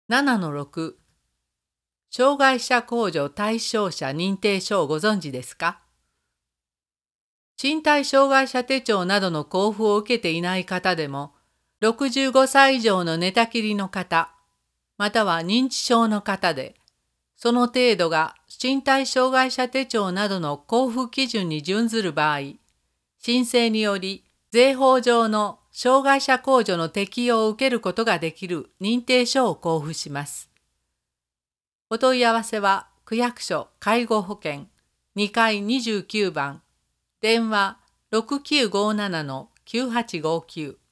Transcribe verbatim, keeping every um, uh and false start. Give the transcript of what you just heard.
ななのろく、障害者控除対象者認定書をご存知ですか？身体障害者手帳などの交付を受けていない方でも、ろくじゅうごさい以上の寝たきりの方、または認知症の方で、その程度が身体障害者手帳などの交付基準に準ずる場合、申請により税法上の障害者控除の適用を受けることができる認定書を交付します。お問い合わせは区役所介護保険にかいにじゅうきゅうばん、電話ろくきゅうごななのきゅうはちごきゅう。